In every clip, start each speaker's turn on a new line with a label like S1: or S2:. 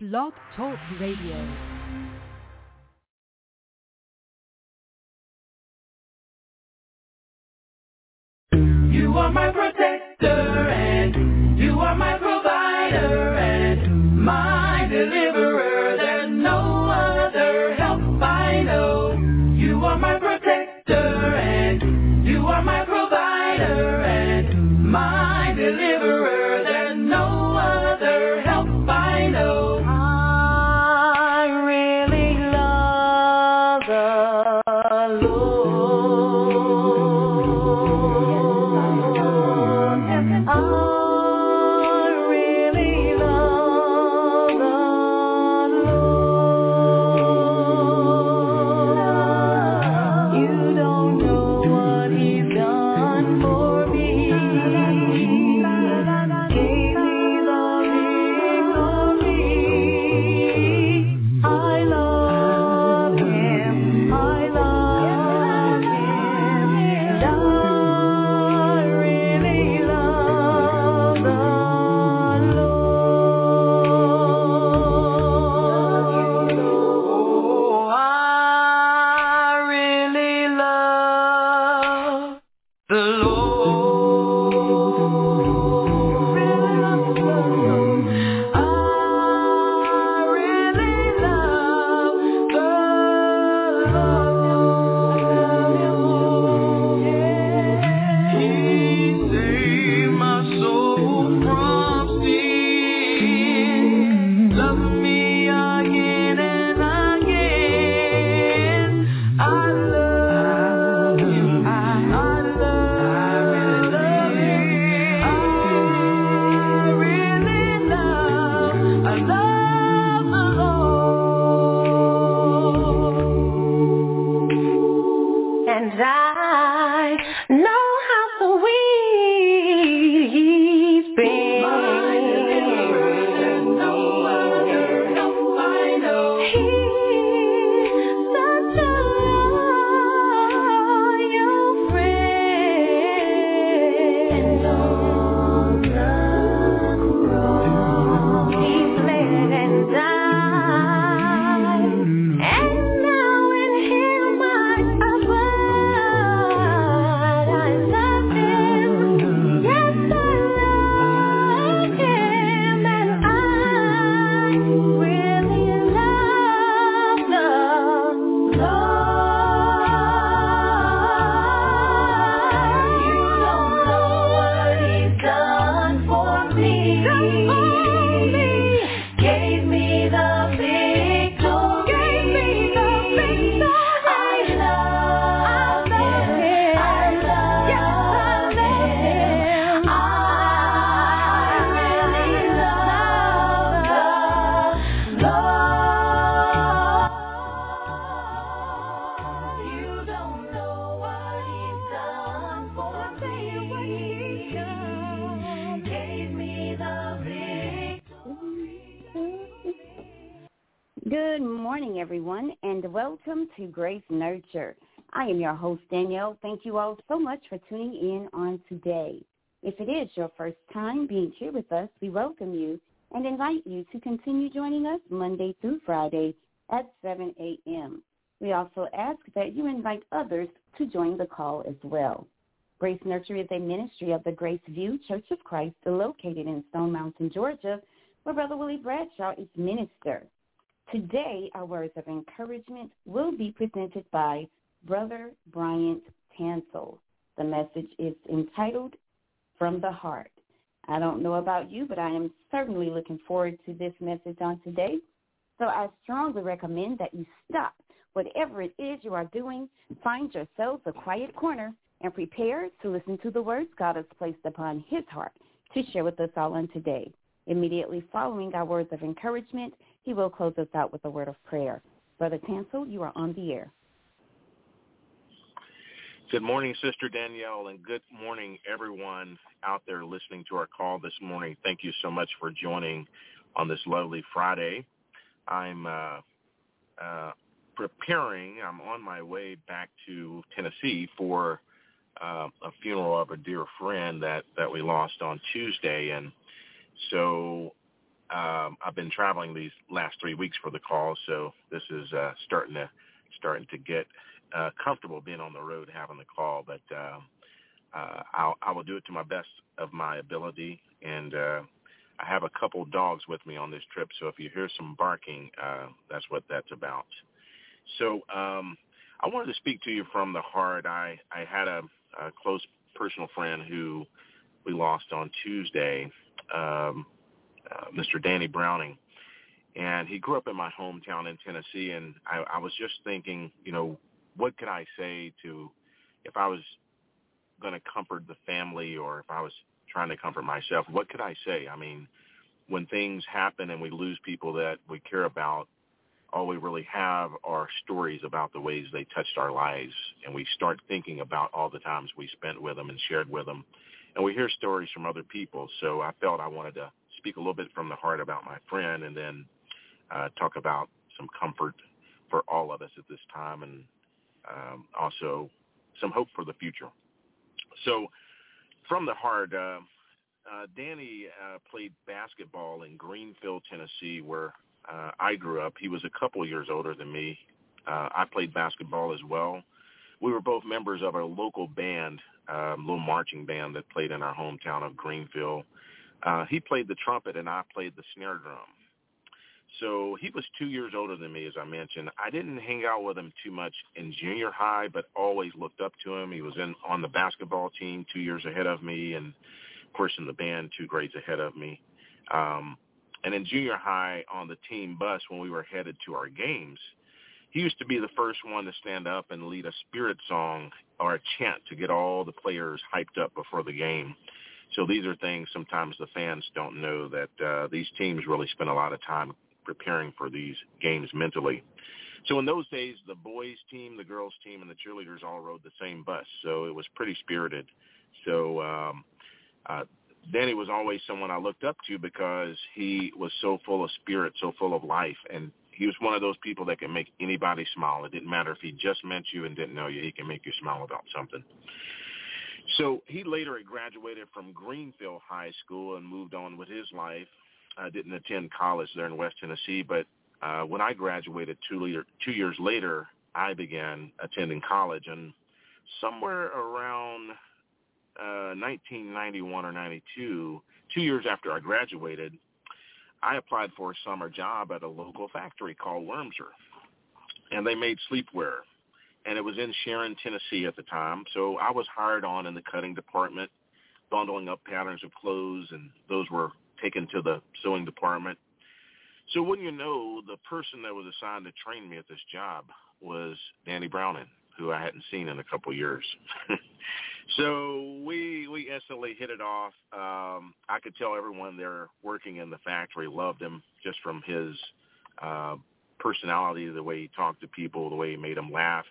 S1: Blog Talk Radio.
S2: You are my protector and you are my provider and my deliverer. There's no other help I know. You are my protector and you are my provider and my deliverer. There's no other help I know. I really love the Lord.
S3: Good morning, everyone, and welcome to Grace Nurture. I am your host, Danielle. Thank you all so much for tuning in on today. If it is your first time being here with us, we welcome you and invite you to continue joining us Monday through Friday at 7 a.m. We also ask that you invite others to join the call as well. Grace Nurture is a ministry of the Grace View Church of Christ located in Stone Mountain, Georgia, where Brother Willie Bradshaw is minister. Today, our words of encouragement will be presented by Brother Bryant Tansel. The message is entitled, From the Heart. I don't know about you, but I am certainly looking forward to this message on today. So I strongly recommend that you stop whatever it is you are doing, find yourselves a quiet corner, and prepare to listen to the words God has placed upon his heart to share with us all on today. Immediately following our words of encouragement, he will close us out with a word of prayer. Brother Tansel, you are on the air.
S4: Good morning, Sister Danielle, and good morning, everyone out there listening to our call this morning. Thank you so much for joining on this lovely Friday. I'm preparing. I'm on my way back to Tennessee for a funeral of a dear friend that we lost on Tuesday, and so I've been traveling these last 3 weeks for the call, so this is starting to get comfortable being on the road having the call. But I will do it to my best of my ability, and I have a couple dogs with me on this trip, so if you hear some barking, that's what that's about. So I wanted to speak to you from the heart. I had a close personal friend who we lost on Tuesday, Mr. Danny Browning, and he grew up in my hometown in Tennessee, and I was just thinking, what could I say to, if I was going to comfort the family or if I was trying to comfort myself, what could I say? I mean, when things happen and we lose people that we care about, all we really have are stories about the ways they touched our lives, and we start thinking about all the times we spent with them and shared with them, and we hear stories from other people. So I felt I wanted to speak a little bit from the heart about my friend, and then talk about some comfort for all of us at this time, and also some hope for the future. So from the heart, Danny played basketball in Greenville, Tennessee, where I grew up. He was a couple years older than me. I played basketball as well. We were both members of a local band, little marching band that played in our hometown of Greenville. He played the trumpet and I played the snare drum. So he was 2 years older than me, as I mentioned. I didn't hang out with him too much in junior high, but always looked up to him. He was on the basketball team 2 years ahead of me, and, of course, in the band 2 grades ahead of me. And in junior high on the team bus when we were headed to our games, he used to be the first one to stand up and lead a spirit song or a chant to get all the players hyped up before the game. So these are things sometimes the fans don't know, that these teams really spend a lot of time preparing for these games mentally. So in those days, the boys team, the girls team, and the cheerleaders all rode the same bus. So it was pretty spirited. So Danny was always someone I looked up to because he was so full of spirit, so full of life, and he was one of those people that can make anybody smile. It didn't matter if he just met you and didn't know you. He can make you smile about something. So he later graduated from Greenville High School and moved on with his life. I didn't attend college there in West Tennessee, but when I graduated 2 years later, I began attending college, and somewhere around 1991 or 92, 2 years after I graduated, I applied for a summer job at a local factory called Wormser, and they made sleepwear, and it was in Sharon, Tennessee at the time. So I was hired on in the cutting department, bundling up patterns of clothes, and those were taken to the sewing department. So wouldn't you know, the person that was assigned to train me at this job was Danny Browning, who I hadn't seen in a couple of years. So we instantly hit it off. I could tell everyone there working in the factory loved him just from his personality, the way he talked to people, the way he made them laugh.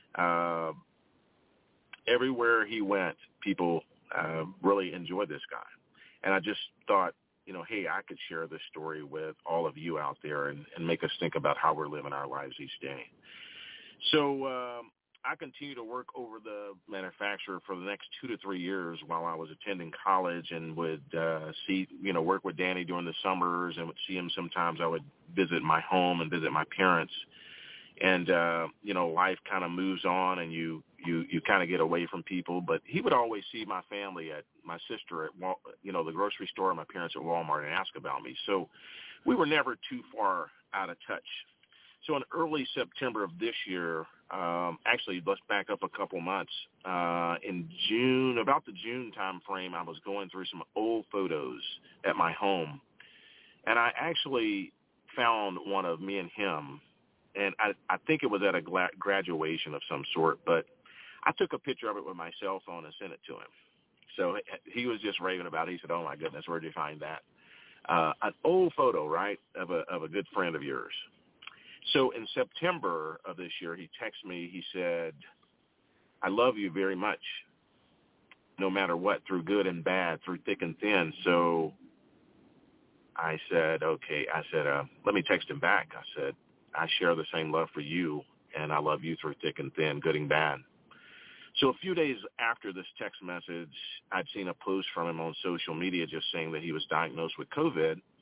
S4: Everywhere he went, people really enjoyed this guy. And I just thought, hey, I could share this story with all of you out there and make us think about how we're living our lives each day. So I continued to work over the manufacturer for the next 2 to 3 years while I was attending college, and would work with Danny during the summers, and would see him sometimes. I would visit my home and visit my parents. And, life kind of moves on, and you kind of get away from people. But he would always see my family, at my sister at, the grocery store, and my parents at Walmart, and ask about me. So we were never too far out of touch. So in early September of this year, actually, let's back up a couple months. In June, about the June time frame, I was going through some old photos at my home, and I actually found one of me and him. And I think it was at a graduation of some sort, but I took a picture of it with my cell phone and sent it to him. So he was just raving about it. He said, "Oh, my goodness, where'd you find that?" An old photo, right, of a good friend of yours. So in September of this year, he texted me. He said, "I love you very much, no matter what, through good and bad, through thick and thin." So I said, okay. I said, let me text him back. I said, "I share the same love for you, and I love you through thick and thin, good and bad." So a few days after this text message, I'd seen a post from him on social media just saying that he was diagnosed with COVID,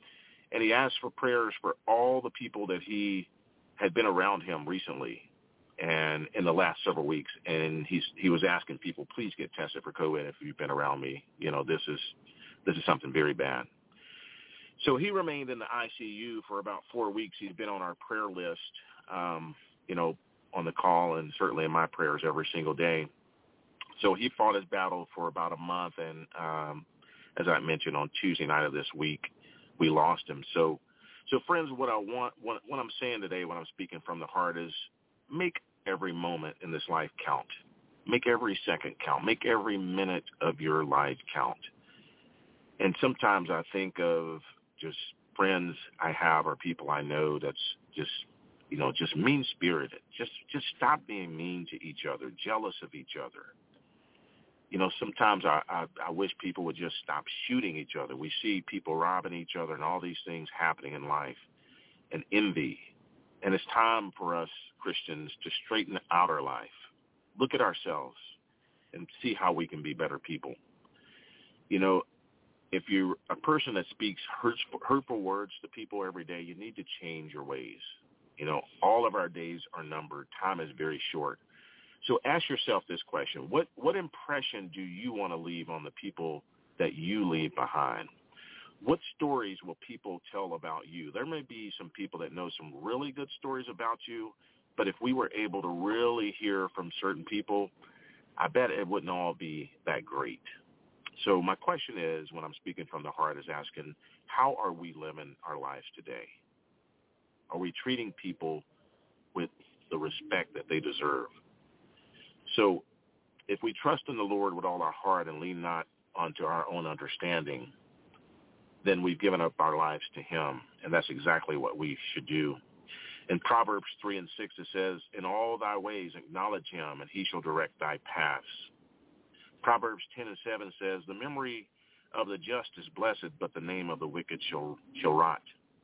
S4: And he asked for prayers for all the people that he had been around him recently and in the last several weeks. And he was asking people, please get tested for COVID if you've been around me. You know, this is something very bad. So he remained in the ICU for about 4 weeks. He's been on our prayer list, you know, on the call and certainly in my prayers every single day. So he fought his battle for about a month. And as I mentioned, on Tuesday night of this week, we lost him. So friends, what I'm saying today when I'm speaking from the heart is make every moment in this life count. Make every second count. Make every minute of your life count. And sometimes I think of just friends I have or people I know that's just, you know, just mean-spirited. Just stop being mean to each other, jealous of each other. You know, sometimes I wish people would just stop shooting each other. We see people robbing each other and all these things happening in life, and envy. And it's time for us Christians to straighten out our life, look at ourselves, and see how we can be better people. You know, if you're a person that speaks hurtful words to people every day, you need to change your ways. You know, all of our days are numbered. Time is very short. So ask yourself this question. What impression do you want to leave on the people that you leave behind? What stories will people tell about you? There may be some people that know some really good stories about you, but if we were able to really hear from certain people, I bet it wouldn't all be that great. So my question is, when I'm speaking from the heart, is asking, how are we living our lives today? Are we treating people with the respect that they deserve? So if we trust in the Lord with all our heart and lean not onto our own understanding, then we've given up our lives to him, and that's exactly what we should do. In Proverbs 3:6, it says, in all thy ways acknowledge him, and he shall direct thy paths. Proverbs 10:7 says, the memory of the just is blessed, but the name of the wicked shall rot.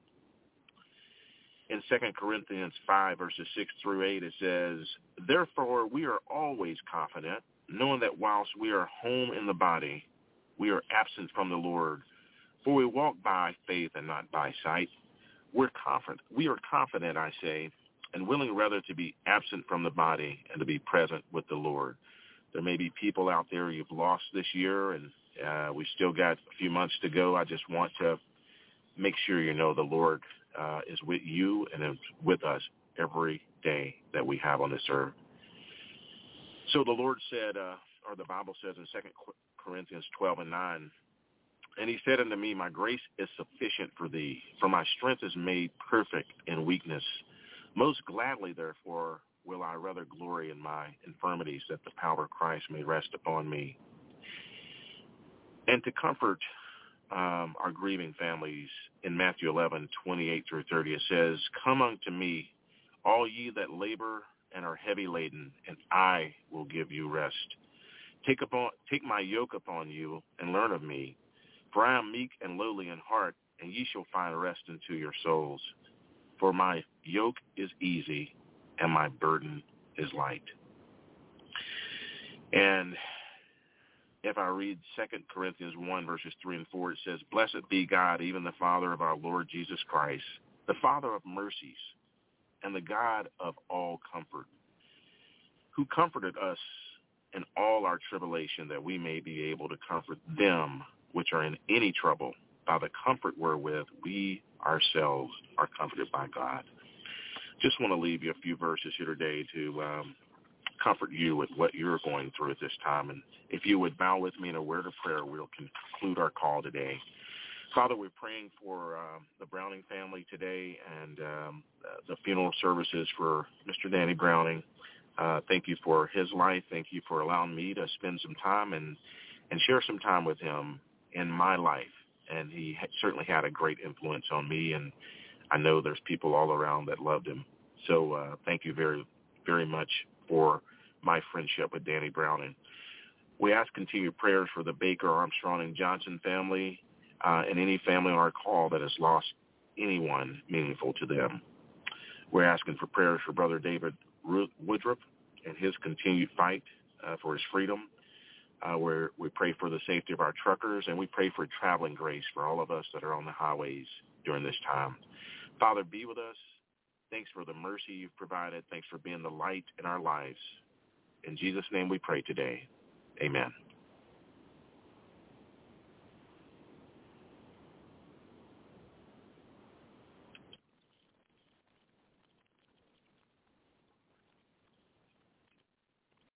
S4: In 2 Corinthians 5, verses 6-8, it says, therefore we are always confident, knowing that whilst we are home in the body, we are absent from the Lord. For we walk by faith and not by sight. We are confident, I say, and willing rather to be absent from the body and to be present with the Lord. There may be people out there you've lost this year, and we've still got a few months to go. I just want to make sure you know the Lord is with you and is with us every day that we have on this earth. So the Lord said, or the Bible says in 2 Corinthians 12:9, and he said unto me, my grace is sufficient for thee, for my strength is made perfect in weakness. Most gladly, therefore, will I rather glory in my infirmities, that the power of Christ may rest upon me. And to comfort our grieving families, in Matthew 11:28-30, it says, come unto me, all ye that labor and are heavy laden, and I will give you rest. Take my yoke upon you and learn of me, for I am meek and lowly in heart, and ye shall find rest unto your souls. For my yoke is easy, and my burden is light. And if I read 2 Corinthians 1, verses 3 and 4, it says, blessed be God, even the Father of our Lord Jesus Christ, the Father of mercies, and the God of all comfort, who comforted us in all our tribulation, that we may be able to comfort them which are in any trouble, by the comfort wherewith we ourselves are comforted by God. Just want to leave you a few verses here today to comfort you with what you're going through at this time. And if you would bow with me in a word of prayer, we'll conclude our call today. Father, we're praying for the Browning family today and the funeral services for Mr. Danny Browning. Thank you for his life. Thank you for allowing me to spend some time and share some time with him in my life. And he certainly had a great influence on me, and I know there's people all around that loved him. So thank you very, very much for my friendship with Danny Browning. We ask continued prayers for the Baker, Armstrong, and Johnson family and any family on our call that has lost anyone meaningful to them. We're asking for prayers for Brother David Woodruff and his continued fight for his freedom. We pray for the safety of our truckers, and we pray for traveling grace for all of us that are on the highways during this time. Father, be with us. Thanks for the mercy you've provided. Thanks for being the light in our lives. In Jesus' name we pray today. Amen.